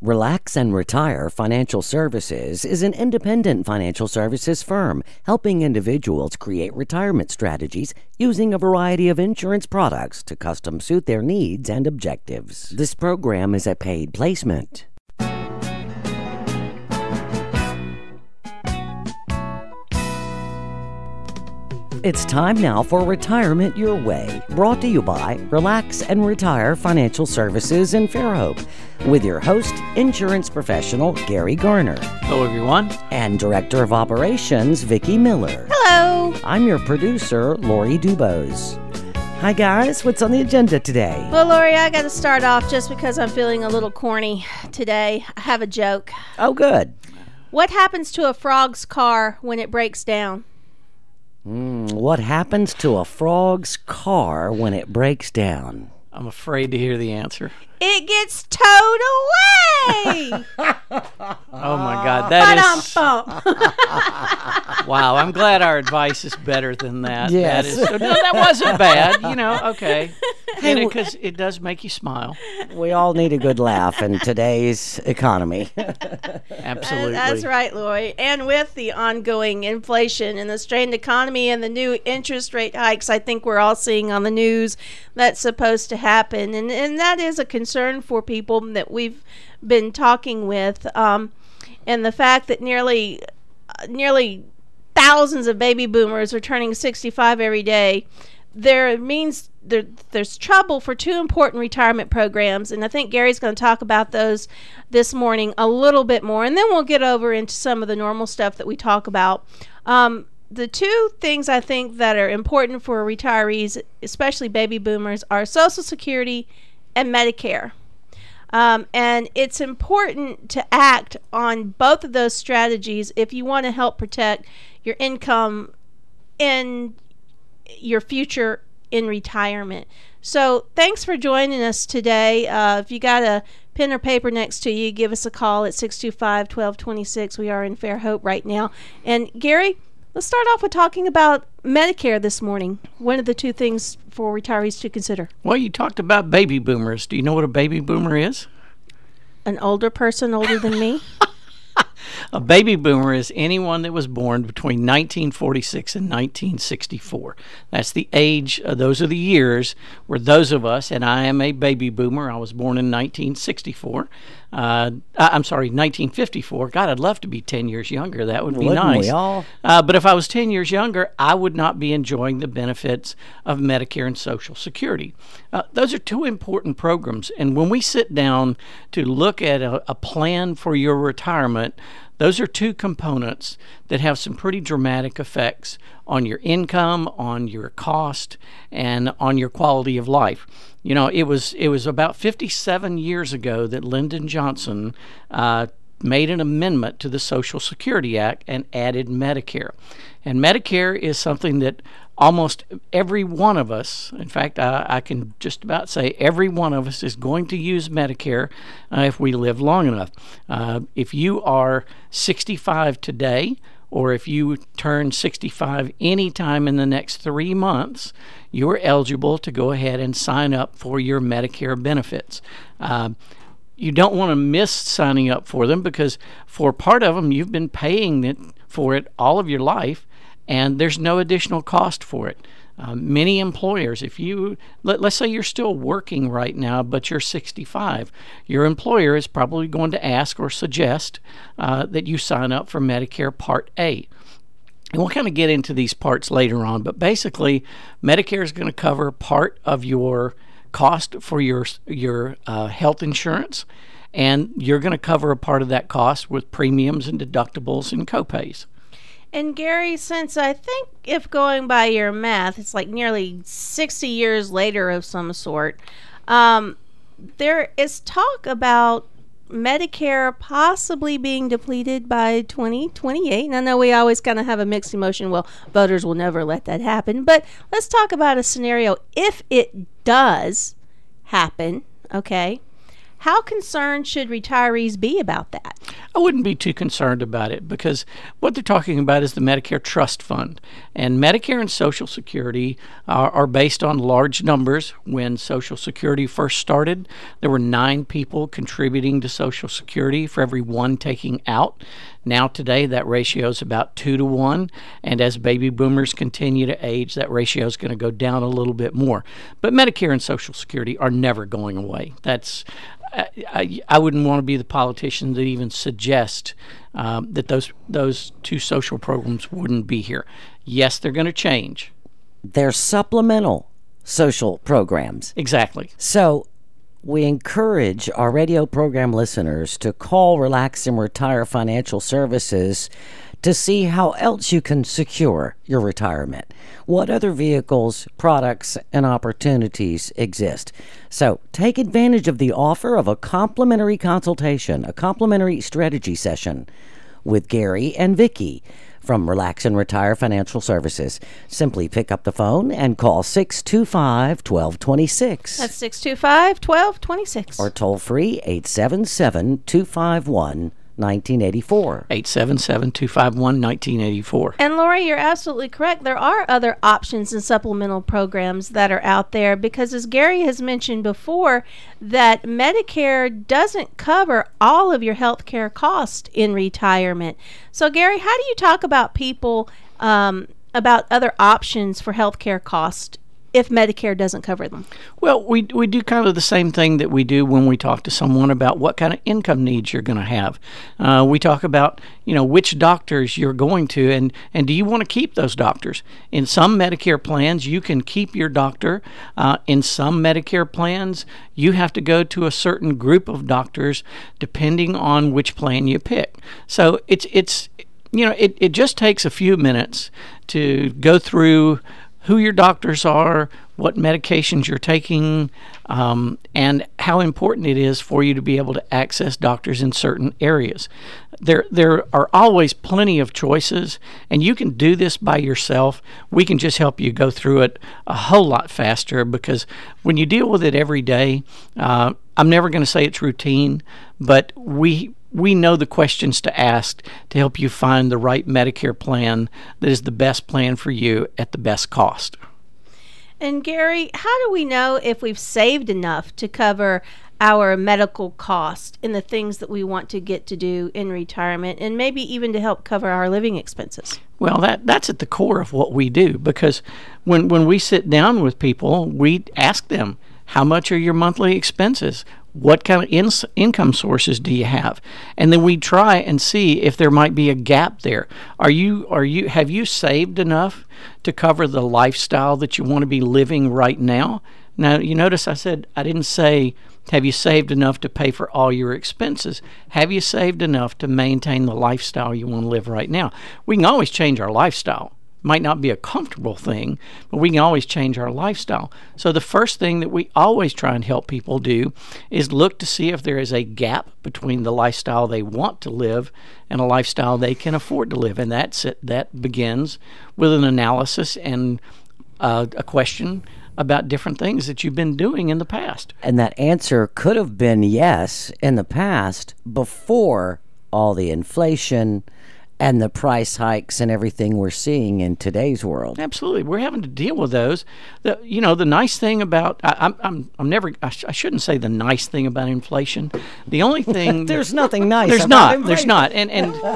Relax and Retire Financial Services is an independent financial services firm helping individuals create retirement strategies using a variety of insurance products to custom suit their needs and objectives. This program is a paid placement. It's time now for Retirement Your Way, brought to you by Relax and Retire Financial Services in Fairhope, with your host, insurance professional Gary Garner. Hello, everyone. And Director of Operations, Vicki Miller. Hello. I'm your producer, Lori Dubose. Hi, guys. What's on the agenda today? Well, Lori, I got to start off just because I'm feeling a little corny today. I have a joke. Oh, good. What happens to a frog's car when it breaks down? What happens to a frog's car when it breaks down? I'm afraid to hear the answer. It gets towed away. Oh my God, that is Ba-dum-bum. wow. I'm glad our advice is better than that. Yes. No, that wasn't bad. Okay. Hey, Because it does make you smile. We all need a good laugh in today's economy. Absolutely. That's right, Lori. And with the ongoing inflation and the strained economy and the new interest rate hikes I think we're all seeing on the news that's supposed to happen. And that is a concern for people that we've been talking with. And the fact that nearly thousands of baby boomers are turning 65 every day, there's trouble for two important retirement programs, and I think Gary's going to talk about those this morning a little bit more, and then we'll get over into some of the normal stuff that we talk about. The two things I think that are important for retirees, especially baby boomers, are Social Security and Medicare. And it's important to act on both of those strategies if you want to help protect your income in your future in retirement. So thanks for joining us today. If you got a pen or paper next to you, give us a call at 625-1226. We are in Fairhope right now. And Gary, let's start off with talking about Medicare this morning. One of the two things for retirees to consider. Well, you talked about baby boomers. Do you know what a baby boomer is? An older person older than me? A baby boomer is anyone that was born between 1946 and 1964. That's the age, those are the years where those of us, and I am a baby boomer. I was born in 1964. I'm sorry, 1954. God, I'd love to be 10 years younger. That would be Wouldn't nice. we all? But if I was 10 years younger, I would not be enjoying the benefits of Medicare and Social Security. Those are two important programs. And when we sit down to look at a plan for your retirement, those are two components that have some pretty dramatic effects on your income, on your cost, and on your quality of life. You know, it was about 57 years ago that Lyndon Johnson made an amendment to the Social Security Act and added Medicare. And Medicare is something that almost every one of us, in fact, I can just about say every one of us is going to use Medicare if we live long enough. If you are 65 today, or if you turn 65 anytime in the next 3 months, you're eligible to go ahead and sign up for your Medicare benefits. You don't want to miss signing up for them because for part of them, you've been paying for it all of your life, and there's no additional cost for it. Many employers, if you, let's say you're still working right now, but you're 65, your employer is probably going to ask or suggest that you sign up for Medicare Part A. And we'll kind of get into these parts later on, but basically, Medicare is going to cover part of your cost for your health insurance, and you're going to cover a part of that cost with premiums and deductibles and copays. And Gary, since I think if going by your math, it's like nearly 60 years later of some sort, there is talk about Medicare possibly being depleted by 2028. And I know we always kind of have a mixed emotion. Well, voters will never let that happen. But let's talk about a scenario if it does happen, okay? How concerned should retirees be about that? I wouldn't be too concerned about it because what they're talking about is the Medicare Trust Fund. And Medicare and Social Security are based on large numbers. When Social Security first started, there were 9 people contributing to Social Security for every 1 taking out. Now today that ratio is about 2 to 1, and as baby boomers continue to age, that ratio is going to go down a little bit more. But Medicare and Social Security are never going away. I wouldn't want to be the politician that even suggest that those 2 social programs wouldn't be here. Yes, they're going to change. They're supplemental social programs. Exactly. So we encourage our radio program listeners to call Relax and Retire Financial Services to see how else you can secure your retirement. What other vehicles, products, and opportunities exist. So take advantage of the offer of a complimentary consultation, a complimentary strategy session with Gary and Vicki from Relax and Retire Financial Services. Simply pick up the phone and call 625-1226. That's 625-1226. Or toll free 877-251-1984. 877-251-1984. And Lori, you're absolutely correct. There are other options and supplemental programs that are out there because, as Gary has mentioned before, that Medicare doesn't cover all of your health care costs in retirement. So, Gary, how do you talk about people about other options for health care costs if Medicare doesn't cover them? Well, we do kind of the same thing that we do when we talk to someone about what kind of income needs you're going to have. We talk about, which doctors you're going to, and do you want to keep those doctors? In some Medicare plans, you can keep your doctor. In some Medicare plans, you have to go to a certain group of doctors depending on which plan you pick. So it just takes a few minutes to go through who your doctors are, what medications you're taking, and how important it is for you to be able to access doctors in certain areas. There are always plenty of choices, and you can do this by yourself. We can just help you go through it a whole lot faster because when you deal with it every day, I'm never going to say it's routine, but we know the questions to ask to help you find the right Medicare plan that is the best plan for you at the best cost. And Gary, how do we know if we've saved enough to cover our medical cost in the things that we want to get to do in retirement and maybe even to help cover our living expenses? Well, that's at the core of what we do because when we sit down with people, we ask them, how much are your monthly expenses? What kind of income sources do you have? And then we try and see if there might be a gap there. Have you saved enough to cover the lifestyle that you want to be living right now? Now, you notice I didn't say, have you saved enough to pay for all your expenses? Have you saved enough to maintain the lifestyle you want to live right now? We can always change our lifestyle. Might not be a comfortable thing, but we can always change our lifestyle. So the first thing that we always try and help people do is look to see if there is a gap between the lifestyle they want to live and a lifestyle they can afford to live. And that's it. That begins with an analysis and a question about different things that you've been doing in the past. And that answer could have been yes in the past before all the inflation and the price hikes and everything we're seeing in today's world. Absolutely, we're having to deal with those. The nice thing about I shouldn't say the nice thing about inflation. The only thing there's nothing nice. There's about not. There's not. And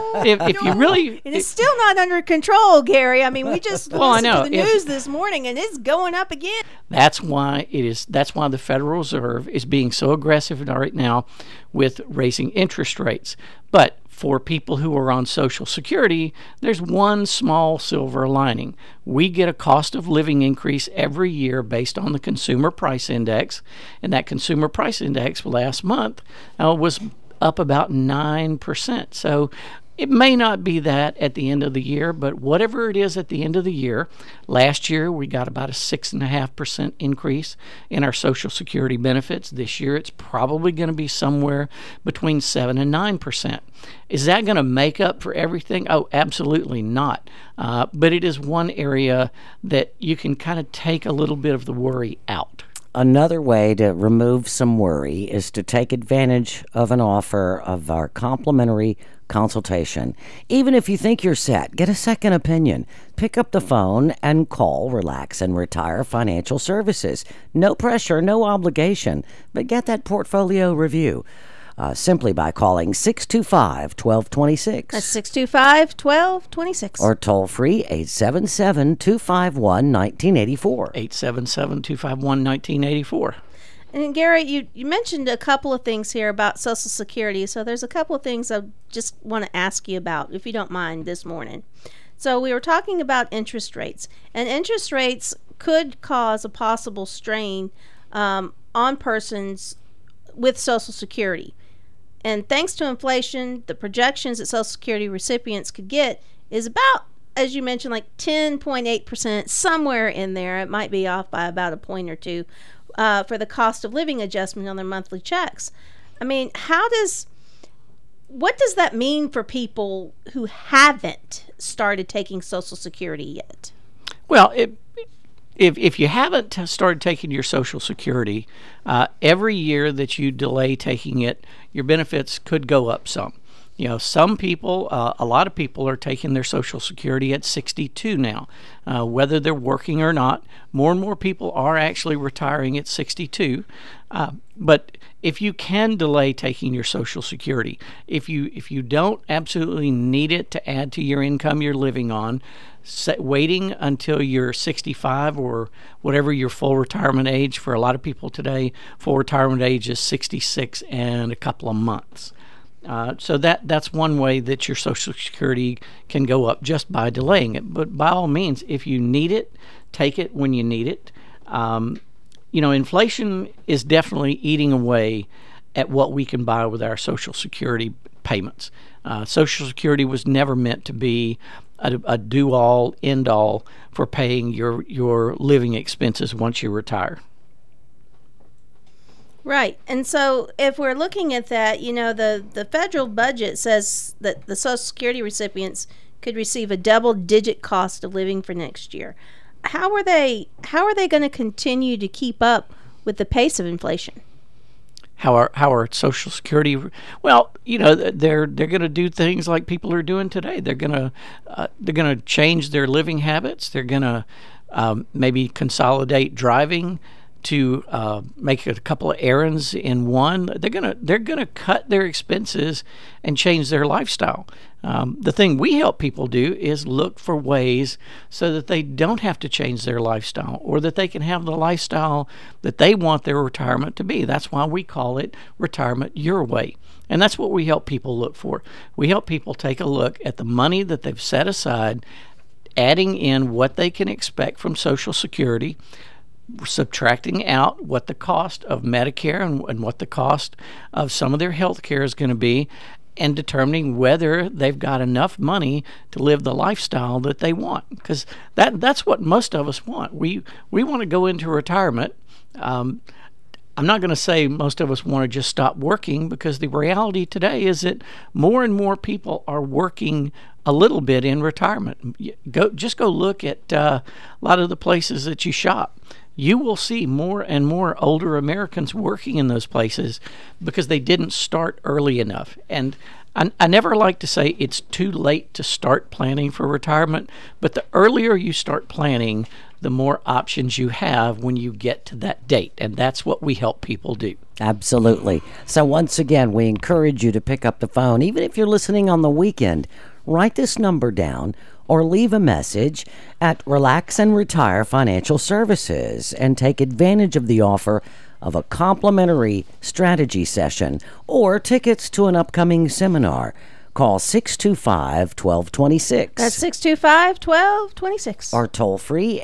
if you really, and it's still not under control, Gary. I mean, we just listened to the news this morning, and it's going up again. That's why the Federal Reserve is being so aggressive right now with raising interest rates. But for people who are on Social Security, there's one small silver lining. We get a cost of living increase every year based on the Consumer Price Index, and that Consumer Price Index last month was up about 9%. So it may not be that at the end of the year, but whatever it is at the end of the year, last year we got about a 6.5% increase in our Social Security benefits. This year it's probably going to be somewhere between 7 and 9%. Is that going to make up for everything? Oh, absolutely not. But it is one area that you can kind of take a little bit of the worry out. Another way to remove some worry is to take advantage of an offer of our complimentary consultation. Even if you think you're set, get a second opinion. Pick up the phone and call Relax and Retire Financial Services. No pressure, no obligation, but get that portfolio review. Simply by calling 625-1226. That's 625-1226. Or toll free 877-251-1984. 877-251-1984. And Gary, you mentioned a couple of things here about Social Security. So there's a couple of things I just want to ask you about, if you don't mind, this morning. So we were talking about interest rates. And interest rates could cause a possible strain on persons with Social Security. And thanks to inflation, the projections that Social Security recipients could get is about, as you mentioned, like 10.8%, somewhere in there. It might be off by about a point or two for the cost of living adjustment on their monthly checks. I mean, what does that mean for people who haven't started taking Social Security yet? Well, If you haven't started taking your Social Security, every year that you delay taking it, your benefits could go up some. You know, some people, a lot of people are taking their Social Security at 62 now, whether they're working or not. More and more people are actually retiring at 62. But if you can delay taking your Social Security, if you don't absolutely need it to add to your income you're living on, waiting until you're 65 or whatever your full retirement age. For a lot of people today, full retirement age is 66 and a couple of months. So that's one way that your Social Security can go up, just by delaying it. But by all means, if you need it, take it when you need it. Inflation is definitely eating away at what we can buy with our Social Security payments. Social Security was never meant to be a do-all, end-all for paying your living expenses once you retire. Right. And so if we're looking at that, the federal budget says that the Social Security recipients could receive a double-digit cost of living for next year. How are they going to continue to keep up with the pace of inflation? How are Social Security? Well, they're going to do things like people are doing today. They're going to change their living habits. They're going to maybe consolidate driving to make a couple of errands in one. They're gonna cut their expenses and change their lifestyle. The thing we help people do is look for ways so that they don't have to change their lifestyle, or that they can have the lifestyle that they want their retirement to be. That's why we call it Retirement Your Way. And that's what we help people look for. We help people take a look at the money that they've set aside, adding in what they can expect from Social Security, subtracting out what the cost of Medicare and what the cost of some of their health care is going to be, and determining whether they've got enough money to live the lifestyle that they want. Because that's what most of us want. We want to go into retirement. I'm not going to say most of us want to just stop working, because the reality today is that more and more people are working a little bit in retirement. Just go look at a lot of the places that you shop. You will see more and more older Americans working in those places because they didn't start early enough. And I never like to say it's too late to start planning for retirement, but the earlier you start planning, the more options you have when you get to that date. And that's what we help people do. Absolutely. So once again, we encourage you to pick up the phone, even if you're listening on the weekend. Write this number down or leave a message at Relax and Retire Financial Services and take advantage of the offer of a complimentary strategy session or tickets to an upcoming seminar. Call 625-1226. That's 625-1226. Or toll free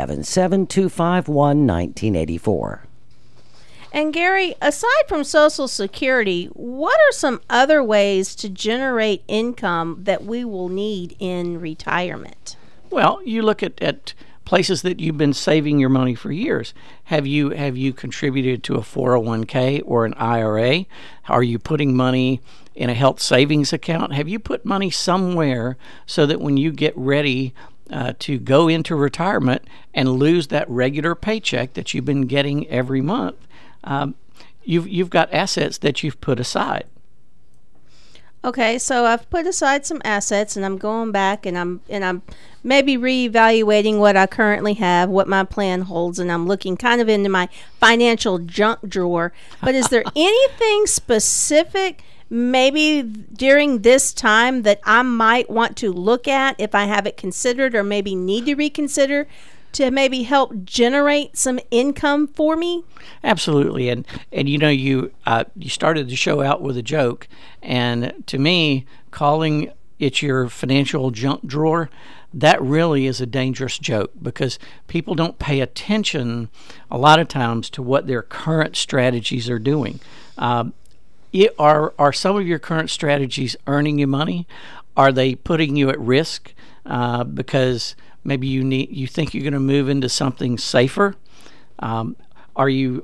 877-251-1984. And Gary, aside from Social Security, what are some other ways to generate income that we will need in retirement? Well, you look at places that you've been saving your money for years. Have you contributed to a 401k or an IRA? Are you putting money in a health savings account? Have you put money somewhere so that when you get ready to go into retirement and lose that regular paycheck that you've been getting every month. You've got assets that you've put aside. Okay, so I've put aside some assets, and I'm going back, and I'm maybe reevaluating what I currently have, what my plan holds, and I'm looking kind of into my financial junk drawer. But is there anything specific, maybe during this time, that I might want to look at if I have it considered, or maybe need to reconsider, to maybe help generate some income for me? Absolutely, and you started the show out with a joke, and to me, calling it your financial junk drawer, that really is a dangerous joke, because people don't pay attention a lot of times to what their current strategies are doing. Are some of your current strategies earning you money? Are they putting you at risk because maybe you think you're going to move into something safer? Have you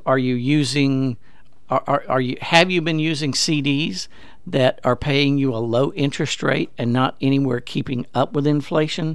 been using CDs that are paying you a low interest rate and not anywhere keeping up with inflation?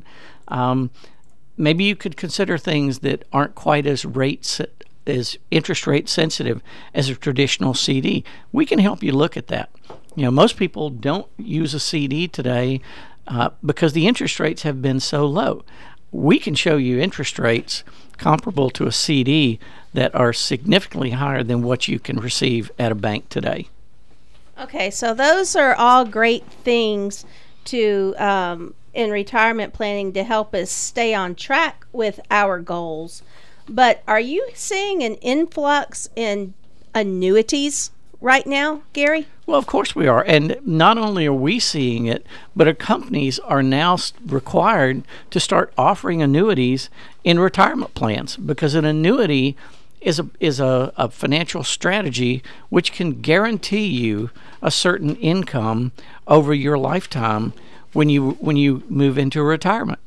Maybe you could consider things that aren't quite as interest rate sensitive as a traditional CD. We can help you look at that. Most people don't use a CD today because the interest rates have been so low. We can show you interest rates comparable to a CD that are significantly higher than what you can receive at a bank today. Okay, so those are all great things to in retirement planning to help us stay on track with our goals. But are you seeing an influx in annuities right now, Gary? Well, of course we are. And not only are we seeing it, but our companies are now required to start offering annuities in retirement plans, because an annuity is a financial strategy which can guarantee you a certain income over your lifetime when you move into retirement.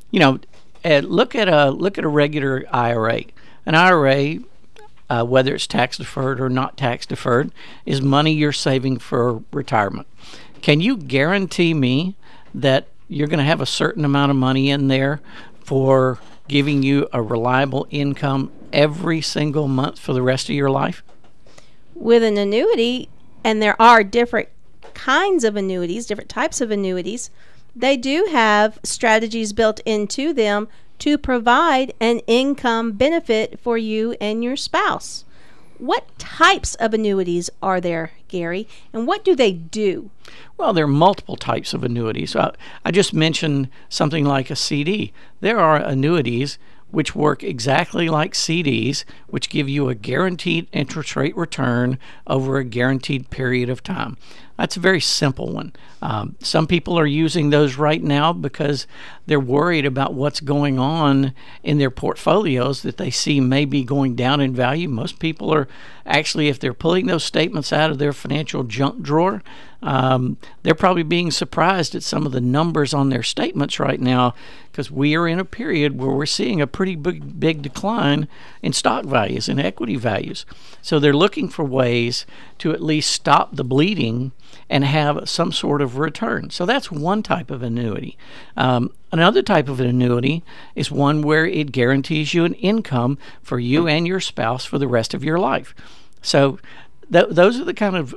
Look at a regular IRA. An IRA, whether it's tax deferred or not tax deferred, is money you're saving for retirement. Can you guarantee me that you're going to have a certain amount of money in there for giving you a reliable income every single month for the rest of your life? With an annuity, and there are different kinds of annuities, different types of annuities, they do have strategies built into them to provide an income benefit for you and your spouse. What types of annuities are there, Gary, and what do they do? Well, there are multiple types of annuities. I just mentioned something like a CD. There are annuities which work exactly like CDs, which give you a guaranteed interest rate return over a guaranteed period of time. That's a very simple one. Some people are using those right now because they're worried about what's going on in their portfolios that they see may be going down in value. Most people are actually, if they're pulling those statements out of their financial junk drawer, they're probably being surprised at some of the numbers on their statements right now, because we are in a period where we're seeing a pretty big decline in stock values and equity values. So they're looking for ways to at least stop the bleeding and have some sort of return. So that's one type of annuity. Another type of an annuity is one where it guarantees you an income for you and your spouse for the rest of your life. So those are the kind of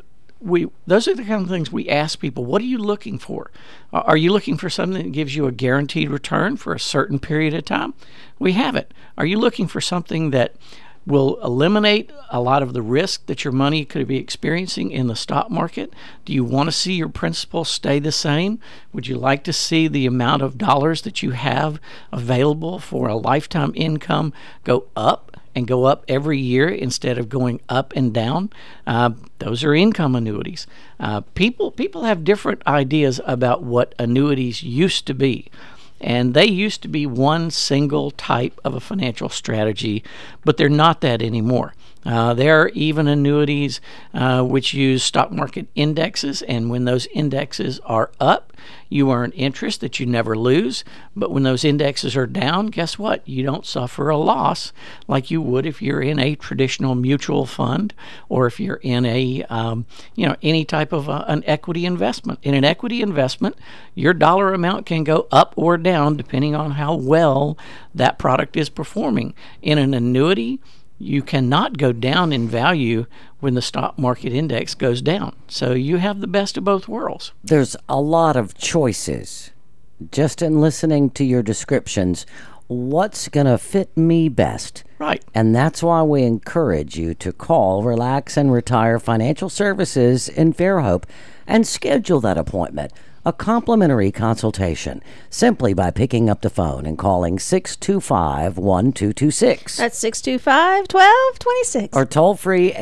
things we ask people. What are you looking for? Are you looking for something that gives you a guaranteed return for a certain period of time? We have it. Are you looking for something that will eliminate a lot of the risk that your money could be experiencing in the stock market? Do you want to see your principal stay the same? Would you like to see the amount of dollars that you have available for a lifetime income go up and go up every year instead of going up and down? Those are income annuities. People have different ideas about what annuities used to be. And they used to be one single type of a financial strategy, but they're not that anymore. There are even annuities which use stock market indexes, and when those indexes are up, you earn interest that you never lose. But when those indexes are down, guess what? You don't suffer a loss like you would if you're in a traditional mutual fund, or if you're in a any type of an equity investment. In an equity investment, your dollar amount can go up or down depending on how well that product is performing. In an annuity, you cannot go down in value when the stock market index goes down. So you have the best of both worlds. There's a lot of choices. Just in listening to your descriptions, what's going to fit me best? Right. And that's why we encourage you to call Relax and Retire Financial Services in Fairhope and schedule that appointment, a complimentary consultation, simply by picking up the phone and calling 625-1226. That's 625-1226. Or toll free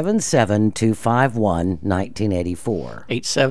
877-251-1984.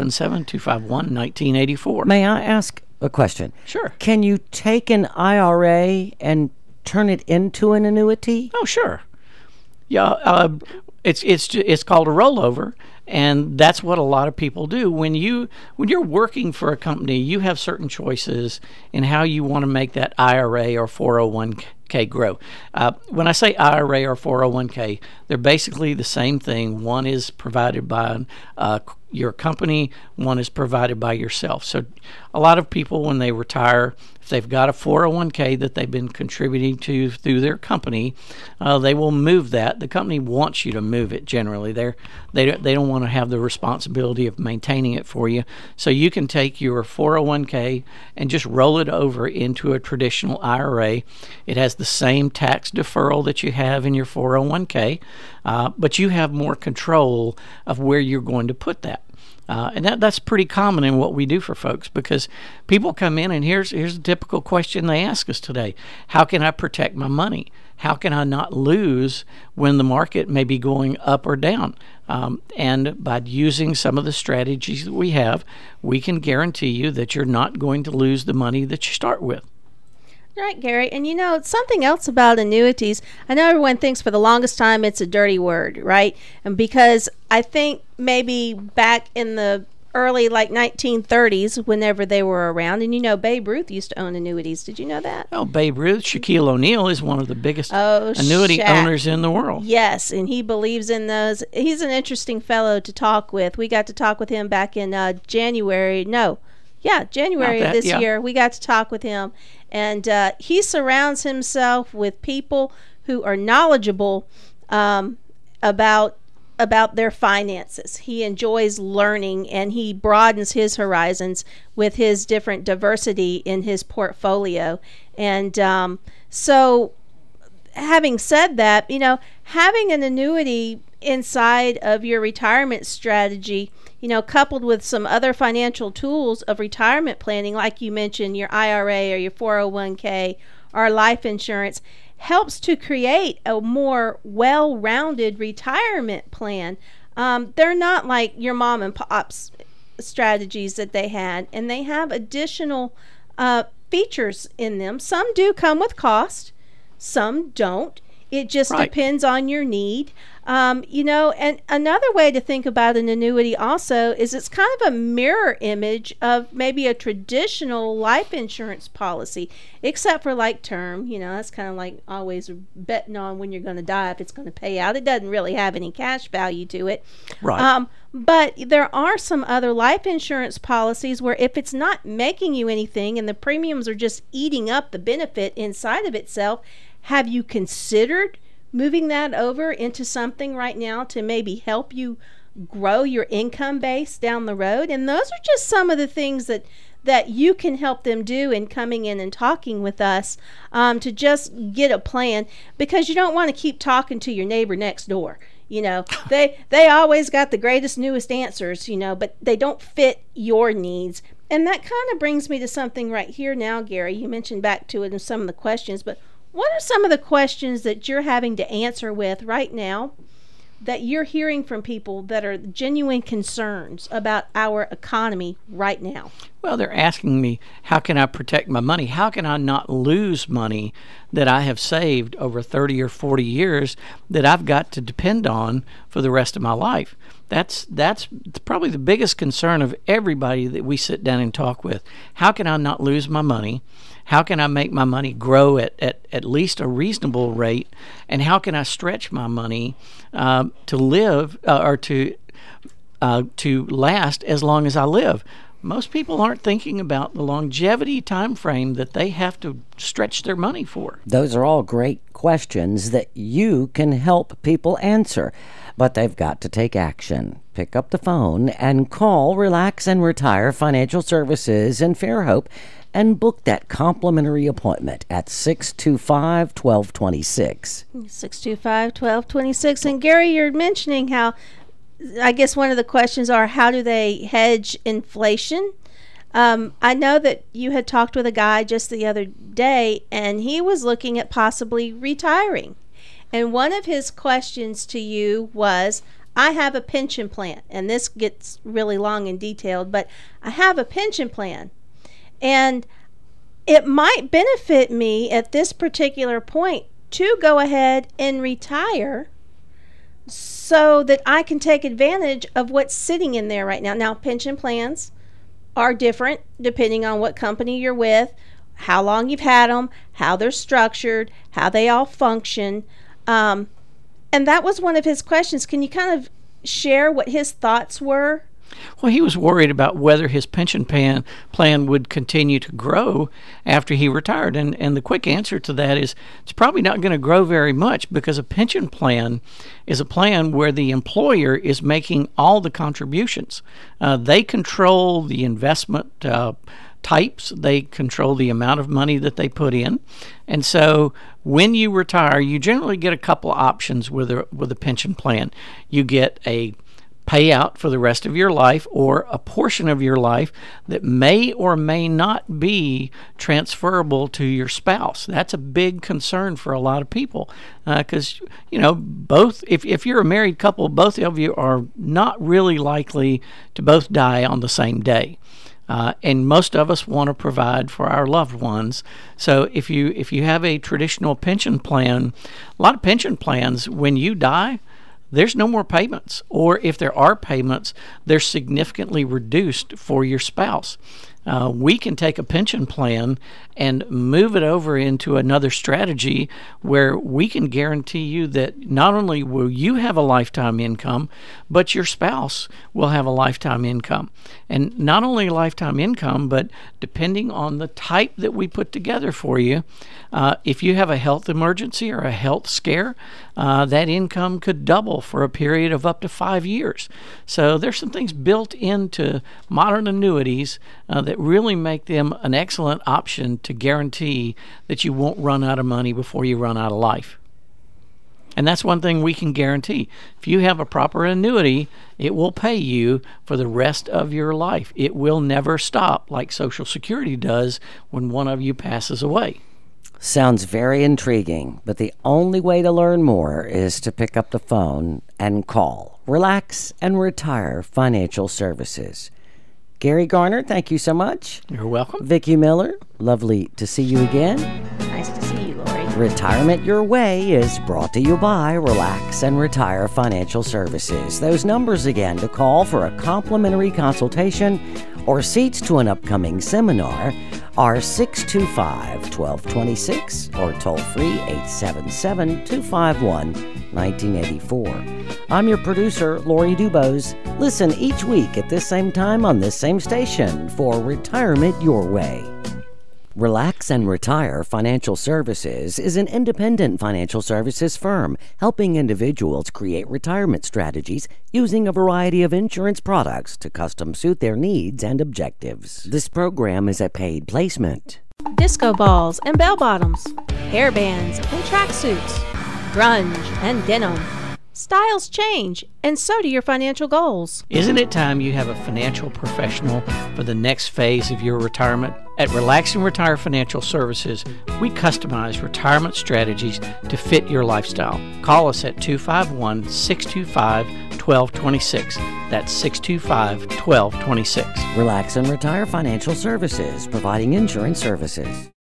877-251-1984. May I ask a question? Sure. Can you take an IRA and turn it into an annuity? Oh, sure. Yeah, it's called a rollover. And that's what a lot of people do. When you're working for a company, you have certain choices in how you want to make that IRA or 401k grow. When I say IRA or 401k, they're basically the same thing. One is provided by your company, one is provided by yourself. So a lot of people, when they retire, if they've got a 401k that they've been contributing to through their company, they will move that. The company wants you to move it generally. They don't want to have the responsibility of maintaining it for you. So you can take your 401k and just roll it over into a traditional IRA. It has the same tax deferral that you have in your 401k, but you have more control of where you're going to put that. And that's pretty common in what we do for folks, because people come in and here's a typical question they ask us today. How can I protect my money? How can I not lose when the market may be going up or down? And by using some of the strategies that we have, we can guarantee you that you're not going to lose the money that you start with. Right, Gary. And something else about annuities, I know everyone thinks for the longest time it's a dirty word, right? And because I think maybe back in the early 1930s, whenever they were around, and Babe Ruth used to own annuities. Did you know that? Oh, Babe Ruth. Shaquille O'Neal is one of the biggest annuity owners in the world. Yes, and he believes in those. He's an interesting fellow to talk with. We got to talk with him back in January of this year. We got to talk with him. And he surrounds himself with people who are knowledgeable about their finances. He enjoys learning, and he broadens his horizons with his different diversity in his portfolio. And so having said that, having an annuity inside of your retirement strategy, coupled with some other financial tools of retirement planning, like you mentioned, your IRA or your 401k or life insurance, helps to create a more well-rounded retirement plan. They're not like your mom and pop's strategies that they had, and they have additional features in them. Some do come with cost, some don't. It just depends on your need. And another way to think about an annuity also is it's kind of a mirror image of maybe a traditional life insurance policy, except for term. That's kind of like always betting on when you're going to die, if it's going to pay out. It doesn't really have any cash value to it. Right. But there are some other life insurance policies where if it's not making you anything and the premiums are just eating up the benefit inside of itself, have you considered moving that over into something right now to maybe help you grow your income base down the road? And those are just some of the things that you can help them do in coming in and talking with us, to just get a plan, because you don't want to keep talking to your neighbor next door. They always got the greatest, newest answers, but they don't fit your needs. And that kind of brings me to something right here now, Gary. You mentioned back to it in some of the questions, but what are some of the questions that you're having to answer with right now that you're hearing from people that are genuine concerns about our economy right now? Well, they're asking me, how can I protect my money? How can I not lose money that I have saved over 30 or 40 years that I've got to depend on for the rest of my life. That's probably the biggest concern of everybody that we sit down and talk with. How can I not lose my money? How can I make my money grow at least a reasonable rate? And how can I stretch my money to live or to last as long as I live? Most people aren't thinking about the longevity time frame that they have to stretch their money for. Those are all great questions that you can help people answer, but they've got to take action. Pick up the phone and call Relax and Retire Financial Services in Fairhope and book that complimentary appointment at 625-1226. 625-1226. And Gary, you're mentioning how, I guess one of the questions are, how do they hedge inflation? I know that you had talked with a guy just the other day, and he was looking at possibly retiring. And one of his questions to you was, I have a pension plan, and this gets really long and detailed, but I have a pension plan, and it might benefit me at this particular point to go ahead and retire so that I can take advantage of what's sitting in there right now. Now, pension plans are different depending on what company you're with, how long you've had them, how they're structured, how they all function. And that was one of his questions. Can you kind of share what his thoughts were? Well, he was worried about whether his pension plan would continue to grow after he retired. And the quick answer to that is it's probably not going to grow very much, because a pension plan is a plan where the employer is making all the contributions. They control the investment types. They control the amount of money that they put in. And so when you retire, you generally get a couple of options with a pension plan. You get a payout for the rest of your life, or a portion of your life that may or may not be transferable to your spouse. That's a big concern for a lot of people, because both, if you're a married couple, both of you are not really likely to both die on the same day. And most of us want to provide for our loved ones. So if you have a traditional pension plan, a lot of pension plans, when you die, there's no more payments, or if there are payments, they're significantly reduced for your spouse. We can take a pension plan and move it over into another strategy where we can guarantee you that not only will you have a lifetime income, but your spouse will have a lifetime income. And not only a lifetime income, but depending on the type that we put together for you, if you have a health emergency or a health scare, that income could double for a period of up to 5 years. So there's some things built into modern annuities that really make them an excellent option to guarantee that you won't run out of money before you run out of life. And that's one thing we can guarantee. If you have a proper annuity, it will pay you for the rest of your life. It will never stop like Social Security does when one of you passes away. Sounds very intriguing, but the only way to learn more is to pick up the phone and call Relax and Retire Financial Services. Gary Garner, thank you so much. You're welcome. Vicki Miller, lovely to see you again. Nice to see you, Lori. Retirement Your Way is brought to you by Relax and Retire Financial Services. Those numbers again to call for a complimentary consultation or seats to an upcoming seminar are 625-1226 or toll-free 877-251-1984. I'm your producer, Lori Dubose. Listen each week at this same time on this same station for Retirement Your Way. Relax and Retire Financial Services is an independent financial services firm helping individuals create retirement strategies using a variety of insurance products to custom suit their needs and objectives. This program is a paid placement. Disco balls and bell bottoms, hair bands and tracksuits, grunge and denim. Styles change, and so do your financial goals. Isn't it time you have a financial professional for the next phase of your retirement? At Relax and Retire Financial Services, we customize retirement strategies to fit your lifestyle. Call us at 251-625-1226. That's 625-1226. Relax and Retire Financial Services, providing insurance services.